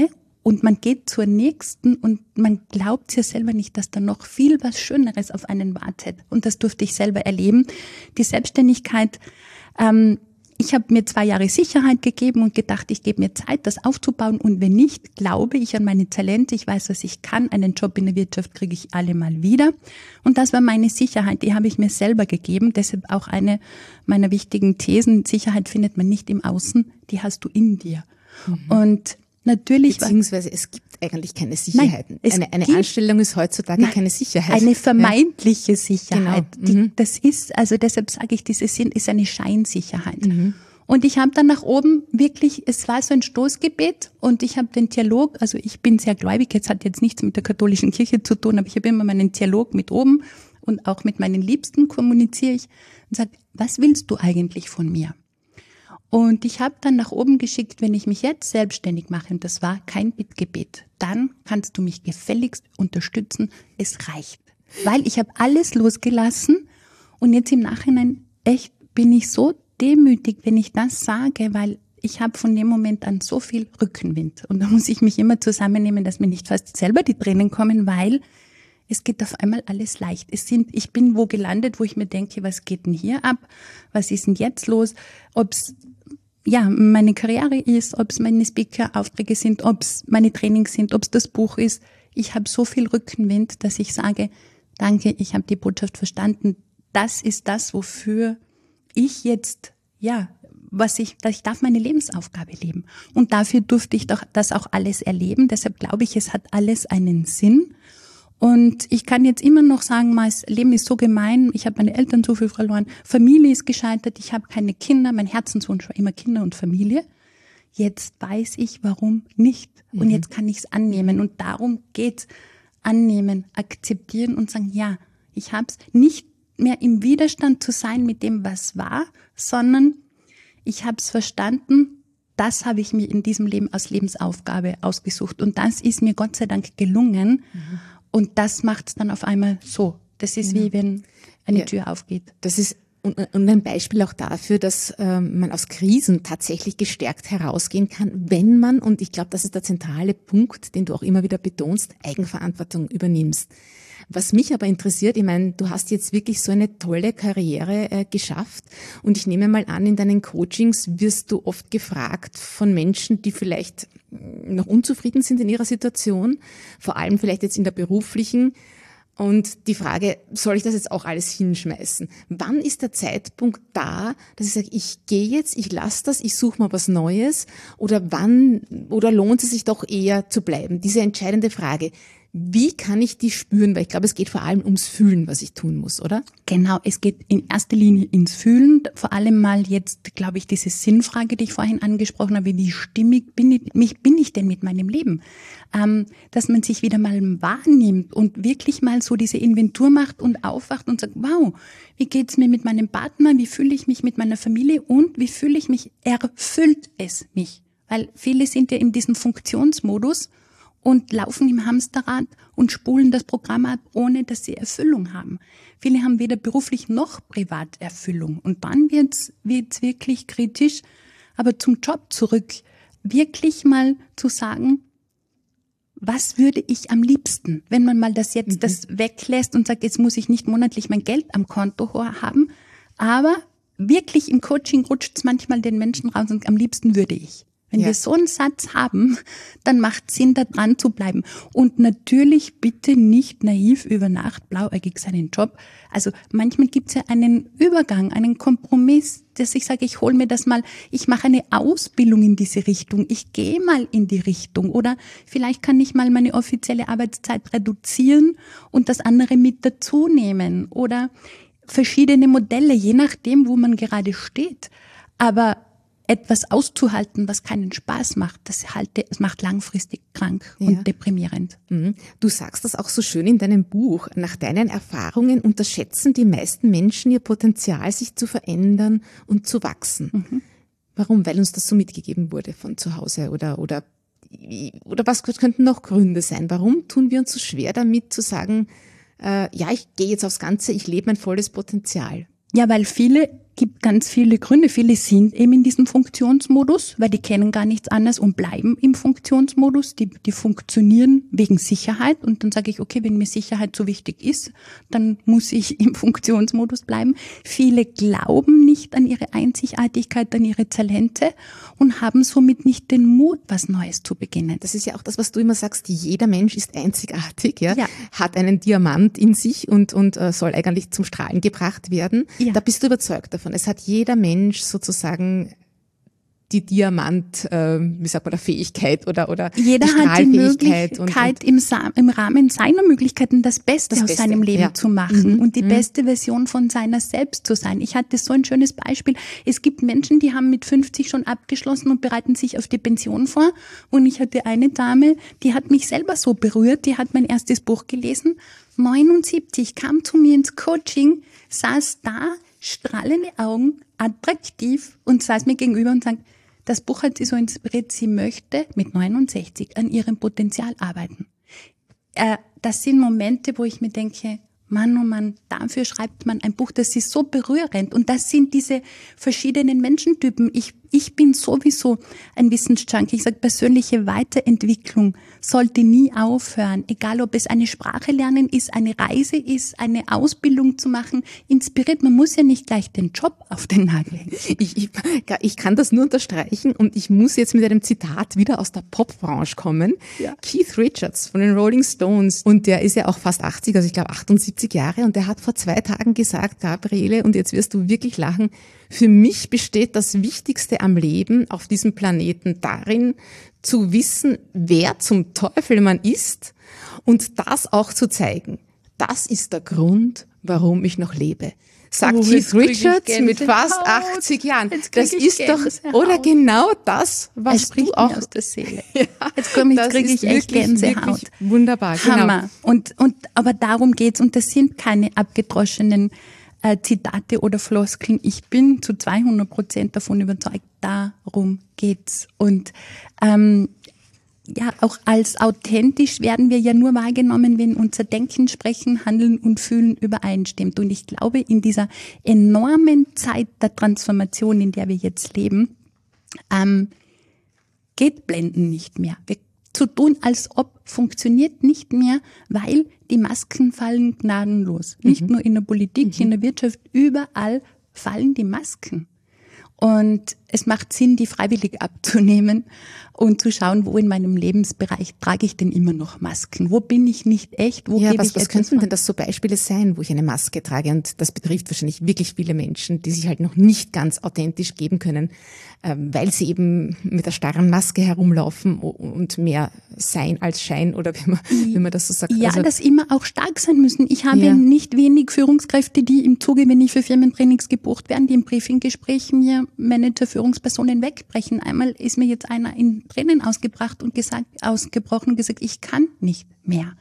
Und man geht zur nächsten und man glaubt es ja selber nicht, dass da noch viel was Schöneres auf einen wartet. Und das durfte ich selber erleben. Die Selbstständigkeit, ähm, ich habe mir zwei Jahre Sicherheit gegeben und gedacht, ich gebe mir Zeit, das aufzubauen. Und wenn nicht, glaube ich an meine Talente. Ich weiß, was ich kann. Einen Job in der Wirtschaft kriege ich alle mal wieder. Und das war meine Sicherheit, die habe ich mir selber gegeben. Deshalb auch eine meiner wichtigen Thesen. Sicherheit findet man nicht im Außen, die hast du in dir. Mhm. Und natürlich, beziehungsweise es gibt eigentlich keine Sicherheiten. Nein, eine eine Anstellung ist heutzutage nein, keine Sicherheit. Eine vermeintliche ja. Sicherheit. Genau. Mhm. Die, das ist, also deshalb sage ich, diese Sinn ist eine Scheinsicherheit. Mhm. Und ich habe dann nach oben wirklich, es war so ein Stoßgebet und ich habe den Dialog, also ich bin sehr gläubig, jetzt hat jetzt nichts mit der katholischen Kirche zu tun, aber ich habe immer meinen Dialog mit oben und auch mit meinen Liebsten kommuniziere ich und sage, was willst du eigentlich von mir? Und ich habe dann nach oben geschickt, wenn ich mich jetzt selbstständig mache, und das war kein Bittgebet, dann kannst du mich gefälligst unterstützen, es reicht. Weil ich habe alles losgelassen und jetzt im Nachhinein echt bin ich so demütig, wenn ich das sage, weil ich habe von dem Moment an so viel Rückenwind. Und da muss ich mich immer zusammennehmen, dass mir nicht fast selber die Tränen kommen, weil es geht auf einmal alles leicht. Es sind, ich bin wo gelandet, wo ich mir denke, was geht denn hier ab? Was ist denn jetzt los? Ob's ja, meine Karriere ist, ob es meine Speaker-Aufträge sind, ob es meine Trainings sind, ob es das Buch ist. Ich habe so viel Rückenwind, dass ich sage, danke, ich habe die Botschaft verstanden. Das ist das, wofür ich jetzt, ja, was ich, ich darf meine Lebensaufgabe leben. Und dafür durfte ich doch das auch alles erleben. Deshalb glaube ich, es hat alles einen Sinn. Und ich kann jetzt immer noch sagen, mein Leben ist so gemein, ich habe meine Eltern so viel verloren, Familie ist gescheitert, ich habe keine Kinder, mein Herzenswunsch war immer Kinder und Familie. Jetzt weiß ich, warum nicht. Und jetzt kann ich es annehmen. Und darum geht's, annehmen, akzeptieren und sagen, ja, ich habe es nicht mehr im Widerstand zu sein mit dem, was war, sondern ich habe es verstanden, das habe ich mir in diesem Leben als Lebensaufgabe ausgesucht. Und das ist mir Gott sei Dank gelungen. Mhm. Und das macht es dann auf einmal so. Das ist ja. wie wenn eine ja. Tür aufgeht. Das ist und, und ein Beispiel auch dafür, dass ähm, man aus Krisen tatsächlich gestärkt herausgehen kann, wenn man, und ich glaube, das ist der zentrale Punkt, den du auch immer wieder betonst, Eigenverantwortung übernimmst. Was mich aber interessiert, ich meine, du hast jetzt wirklich so eine tolle Karriere äh, geschafft und ich nehme mal an, in deinen Coachings wirst du oft gefragt von Menschen, die vielleicht noch unzufrieden sind in ihrer Situation, vor allem vielleicht jetzt in der beruflichen. Und die Frage, soll ich das jetzt auch alles hinschmeißen? Wann ist der Zeitpunkt da, dass ich sage, ich gehe jetzt, ich lasse das, ich suche mal was Neues? Oder wann, oder lohnt es sich doch eher zu bleiben? Diese entscheidende Frage. Wie kann ich die spüren? Weil ich glaube, es geht vor allem ums Fühlen, was ich tun muss, oder? Genau, es geht in erster Linie ins Fühlen. Vor allem mal jetzt, glaube ich, diese Sinnfrage, die ich vorhin angesprochen habe, wie stimmig bin ich, mich, bin ich denn mit meinem Leben? Ähm, dass man sich wieder mal wahrnimmt und wirklich mal so diese Inventur macht und aufwacht und sagt, wow, wie geht's mir mit meinem Partner? Wie fühle ich mich mit meiner Familie? Und wie fühle ich mich? Erfüllt es mich? Weil viele sind ja in diesem Funktionsmodus und laufen im Hamsterrad und spulen das Programm ab, ohne dass sie Erfüllung haben. Viele haben weder beruflich noch privat Erfüllung. Und dann wird's, wird's wirklich kritisch. Aber zum Job zurück, wirklich mal zu sagen, was würde ich am liebsten, wenn man mal das jetzt, mhm. das weglässt und sagt, jetzt muss ich nicht monatlich mein Geld am Konto haben, aber wirklich im Coaching rutscht's manchmal den Menschen raus und am liebsten würde ich. Wenn ja. wir so einen Satz haben, dann macht Sinn, da dran zu bleiben. Und natürlich bitte nicht naiv über Nacht blauäugig seinen Job. Also manchmal gibt's ja einen Übergang, einen Kompromiss, dass ich sage, ich hole mir das mal, ich mache eine Ausbildung in diese Richtung, ich gehe mal in die Richtung. Oder vielleicht kann ich mal meine offizielle Arbeitszeit reduzieren und das andere mit dazu nehmen. Oder verschiedene Modelle, je nachdem, wo man gerade steht. Aber etwas auszuhalten, was keinen Spaß macht, das halte, es macht langfristig krank ja. und deprimierend. Du sagst das auch so schön in deinem Buch. Nach deinen Erfahrungen unterschätzen die meisten Menschen ihr Potenzial, sich zu verändern und zu wachsen. Mhm. Warum? Weil uns das so mitgegeben wurde von zu Hause oder, oder, oder was könnten noch Gründe sein? Warum tun wir uns so schwer damit zu sagen, äh, ja, ich gehe jetzt aufs Ganze, ich lebe mein volles Potenzial? Ja, weil viele gibt ganz viele Gründe. Viele sind eben in diesem Funktionsmodus, weil die kennen gar nichts anderes und bleiben im Funktionsmodus. Die, die funktionieren wegen Sicherheit und dann sage ich, okay, wenn mir Sicherheit so wichtig ist, dann muss ich im Funktionsmodus bleiben. Viele glauben nicht an ihre Einzigartigkeit, an ihre Talente und haben somit nicht den Mut, was Neues zu beginnen. Das ist ja auch das, was du immer sagst, jeder Mensch ist einzigartig, ja, ja. hat einen Diamant in sich und, und äh, soll eigentlich zum Strahlen gebracht werden. Ja. Da bist du überzeugt davon. Es hat jeder Mensch sozusagen die Diamant, äh, wie sagt man, der Fähigkeit oder, oder jeder die hat die Möglichkeit Möglichkeit, und, und im, Sa- im Rahmen seiner Möglichkeiten das Beste das aus Beste, seinem Leben ja. zu machen mhm. und die mhm. beste Version von seiner selbst zu sein. Ich hatte so ein schönes Beispiel. Es gibt Menschen, die haben mit fünfzig schon abgeschlossen und bereiten sich auf die Pension vor. Und ich hatte eine Dame, die hat mich selber so berührt, die hat mein erstes Buch gelesen, neunundsiebzig, kam zu mir ins Coaching, saß da, strahlende Augen, attraktiv und saß mir gegenüber und sagt, das Buch hat sie so inspiriert, sie möchte mit neunundsechzig an ihrem Potenzial arbeiten. Äh, das sind Momente, wo ich mir denke, Mann, oh Mann, dafür schreibt man ein Buch, das ist so berührend. Und das sind diese verschiedenen Menschentypen. Ich, ich bin sowieso ein Wissensjunkie. Ich sage, persönliche Weiterentwicklung sollte nie aufhören. Egal, ob es eine Sprache lernen ist, eine Reise ist, eine Ausbildung zu machen. Inspiriert, man muss ja nicht gleich den Job auf den Nagel hängen. Ich, ich, ich kann das nur unterstreichen und ich muss jetzt mit einem Zitat wieder aus der Popbranche kommen. Ja. Keith Richards von den Rolling Stones. Und der ist ja auch fast achtzig, also ich glaube achtundsiebzig Jahre. Und der hat vor zwei Tagen gesagt, Gabriele, und jetzt wirst du wirklich lachen, für mich besteht das Wichtigste am Leben auf diesem Planeten darin, zu wissen, wer zum Teufel man ist und das auch zu zeigen. Das ist der Grund, warum ich noch lebe. Sagt oh, Keith Richards mit fast achtzig Jahren. Das ist doch, oder genau das, was es spricht du auch mir aus der Seele. Ja, jetzt komme ich, jetzt kriege ich echt wirklich, Gänsehaut. Wirklich wunderbar, genau. Hammer. Und, und, aber darum geht's. Und das sind keine abgedroschenen äh, Zitate oder Floskeln. Ich bin zu zweihundert Prozent davon überzeugt, darum geht's. Und, ähm, ja, auch als authentisch werden wir ja nur wahrgenommen, wenn unser Denken, Sprechen, Handeln und Fühlen übereinstimmt. Und ich glaube, in dieser enormen Zeit der Transformation, in der wir jetzt leben, ähm, geht Blenden nicht mehr. Wir zu tun, als ob, funktioniert nicht mehr, weil die Masken fallen gnadenlos. Mhm. Nicht nur in der Politik, mhm. in der Wirtschaft, überall fallen die Masken. Und es macht Sinn, die freiwillig abzunehmen und zu schauen, wo in meinem Lebensbereich trage ich denn immer noch Masken? Wo bin ich nicht echt? Wo ja, gebe was, ich was etwas könnten von? denn das so Beispiele sein, wo ich eine Maske trage? Und das betrifft wahrscheinlich wirklich viele Menschen, die sich halt noch nicht ganz authentisch geben können, weil sie eben mit der starren Maske herumlaufen und mehr sein als Schein, oder wie man, wie man das so sagt. Ja, also, dass immer auch stark sein müssen. Ich habe ja. nicht wenig Führungskräfte, die im Zuge, wenn ich für Firmentrainings gebucht werden, die im Briefinggespräch mir Manager, Führungspersonen wegbrechen. Einmal ist mir jetzt einer in Tränen ausgebracht und gesagt, ausgebrochen und gesagt, ich kann nicht mehr.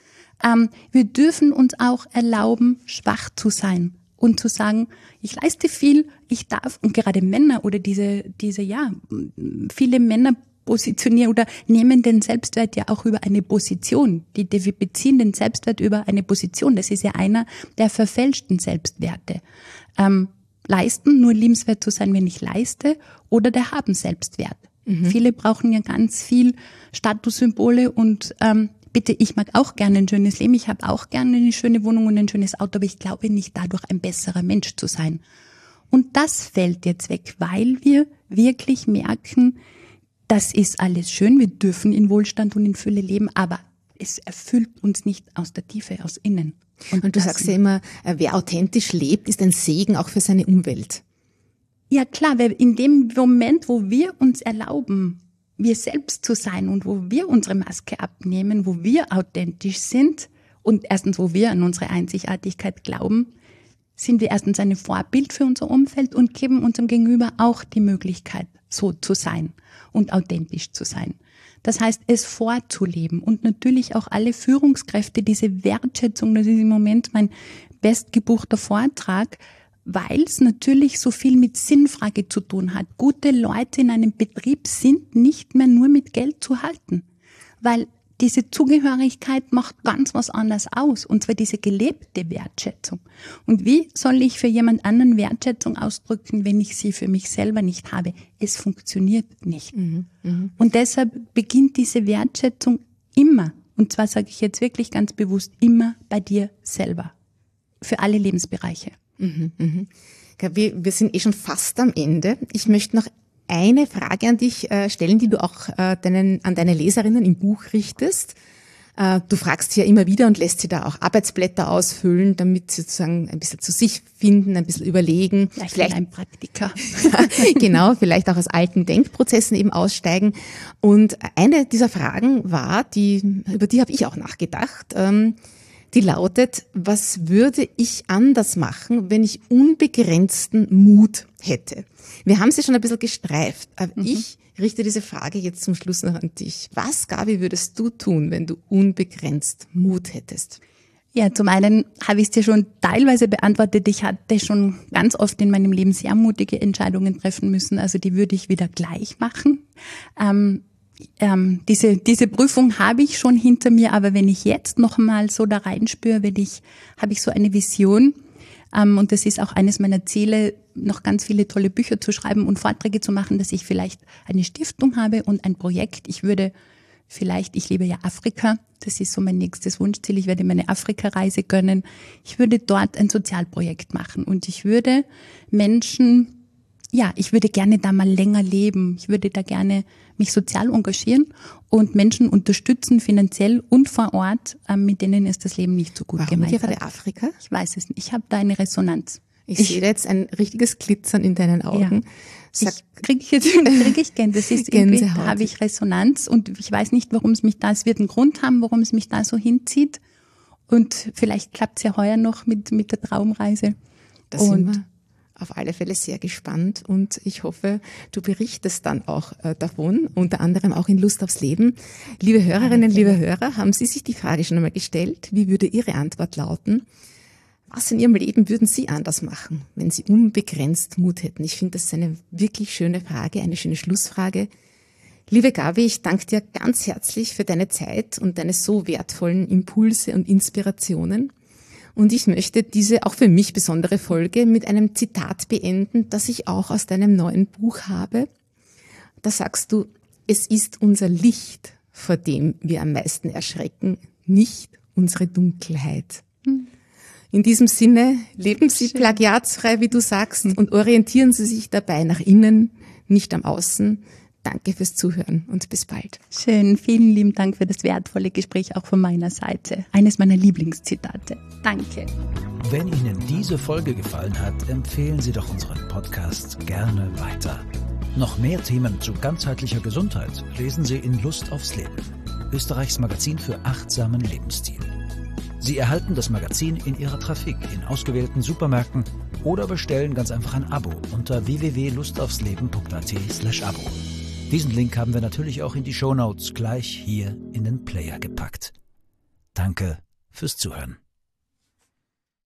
Ähm, wir dürfen uns auch erlauben, schwach zu sein und zu sagen, ich leiste viel, ich darf, und gerade Männer oder diese, diese, ja, viele Männer positionieren oder nehmen den Selbstwert ja auch über eine Position. Die, die beziehen den Selbstwert über eine Position. Das ist ja einer der verfälschten Selbstwerte. Ähm, leisten, nur liebenswert zu sein, wenn ich leiste, oder der haben Selbstwert. Mhm. Viele brauchen ja ganz viel Statussymbole und ähm, bitte, ich mag auch gerne ein schönes Leben, ich habe auch gerne eine schöne Wohnung und ein schönes Auto, aber ich glaube nicht, dadurch ein besserer Mensch zu sein. Und das fällt jetzt weg, weil wir wirklich merken, das ist alles schön, wir dürfen in Wohlstand und in Fülle leben, aber es erfüllt uns nicht aus der Tiefe, aus innen. Und, und du sagst ja immer, wer authentisch lebt, ist ein Segen auch für seine Umwelt. Ja klar, weil in dem Moment, wo wir uns erlauben, wir selbst zu sein und wo wir unsere Maske abnehmen, wo wir authentisch sind und erstens, wo wir an unsere Einzigartigkeit glauben, sind wir erstens ein Vorbild für unser Umfeld und geben unserem Gegenüber auch die Möglichkeit, so zu sein und authentisch zu sein. Das heißt, es vorzuleben und natürlich auch alle Führungskräfte, diese Wertschätzung, das ist im Moment mein bestgebuchter Vortrag, weil es natürlich so viel mit Sinnfrage zu tun hat. Gute Leute in einem Betrieb sind nicht mehr nur mit Geld zu halten, weil diese Zugehörigkeit macht ganz was anderes aus, und zwar diese gelebte Wertschätzung. Und wie soll ich für jemand anderen Wertschätzung ausdrücken, wenn ich sie für mich selber nicht habe? Es funktioniert nicht. Mhm, mh. Und deshalb beginnt diese Wertschätzung immer, und zwar sage ich jetzt wirklich ganz bewusst, immer bei dir selber. Für alle Lebensbereiche. Mhm, mh. Wir, wir sind eh schon fast am Ende. Ich möchte noch eine Frage an dich äh, stellen, die du auch äh, deinen, an deine Leserinnen im Buch richtest. Äh, du fragst sie ja immer wieder und lässt sie da auch Arbeitsblätter ausfüllen, damit sie sozusagen ein bisschen zu sich finden, ein bisschen überlegen. Ja, ich vielleicht bin ein Praktiker. Genau, vielleicht auch aus alten Denkprozessen eben aussteigen. Und eine dieser Fragen war, die über die habe ich auch nachgedacht, ähm, die lautet: Was würde ich anders machen, wenn ich unbegrenzten Mut hätte? Wir haben sie schon ein bisschen gestreift, aber mhm. ich richte diese Frage jetzt zum Schluss noch an dich. Was, Gabi, würdest du tun, wenn du unbegrenzt Mut hättest? Ja, zum einen habe ich es dir schon teilweise beantwortet. Ich hatte schon ganz oft in meinem Leben sehr mutige Entscheidungen treffen müssen. Also die würde ich wieder gleich machen. Ähm, Ähm, diese, diese Prüfung habe ich schon hinter mir, aber wenn ich jetzt noch mal so da reinspüre, wenn ich, habe ich so eine Vision, ähm, und das ist auch eines meiner Ziele, noch ganz viele tolle Bücher zu schreiben und Vorträge zu machen, dass ich vielleicht eine Stiftung habe und ein Projekt. Ich würde vielleicht, ich liebe ja Afrika, das ist so mein nächstes Wunschziel, ich werde meine Afrika-Reise gönnen. Ich würde dort ein Sozialprojekt machen und ich würde Menschen, ja, ich würde gerne da mal länger leben. Ich würde da gerne mich sozial engagieren und Menschen unterstützen, finanziell und vor Ort, mit denen ist das Leben nicht so gut Warum gemeint. Warum gerade Afrika? Ich weiß es nicht. Ich habe da eine Resonanz. Ich, ich sehe jetzt ein richtiges Glitzern in deinen Augen. Ja. Sag, ich kriege ich jetzt krieg ich Gänsehaut. Das ist irgendwie, da habe ich Resonanz und ich weiß nicht, warum es mich da, es wird einen Grund haben, warum es mich da so hinzieht. Und vielleicht klappt es ja heuer noch mit, mit der Traumreise. Das sind wir auf alle Fälle sehr gespannt und ich hoffe, du berichtest dann auch äh, davon, unter anderem auch in Lust aufs Leben. Liebe Hörerinnen, liebe Hörer, haben Sie sich die Frage schon einmal gestellt? Wie würde Ihre Antwort lauten? Was in Ihrem Leben würden Sie anders machen, wenn Sie unbegrenzt Mut hätten? Ich finde, das ist eine wirklich schöne Frage, eine schöne Schlussfrage. Liebe Gabi, ich danke dir ganz herzlich für deine Zeit und deine so wertvollen Impulse und Inspirationen. Und ich möchte diese auch für mich besondere Folge mit einem Zitat beenden, das ich auch aus deinem neuen Buch habe. Da sagst du: Es ist unser Licht, vor dem wir am meisten erschrecken, nicht unsere Dunkelheit. Hm. In diesem Sinne, leben Sie Schön. plagiatsfrei, wie du sagst, hm. und orientieren Sie sich dabei nach innen, nicht am Außen. Danke fürs Zuhören und bis bald. Schön, vielen lieben Dank für das wertvolle Gespräch auch von meiner Seite. Eines meiner Lieblingszitate. Danke. Wenn Ihnen diese Folge gefallen hat, empfehlen Sie doch unseren Podcast gerne weiter. Noch mehr Themen zu ganzheitlicher Gesundheit lesen Sie in Lust aufs Leben, Österreichs Magazin für achtsamen Lebensstil. Sie erhalten das Magazin in Ihrer Trafik in ausgewählten Supermärkten oder bestellen ganz einfach ein Abo unter w w w punkt lustaufsleben punkt a t slash abo. Diesen Link haben wir natürlich auch in die Shownotes gleich hier in den Player gepackt. Danke fürs Zuhören.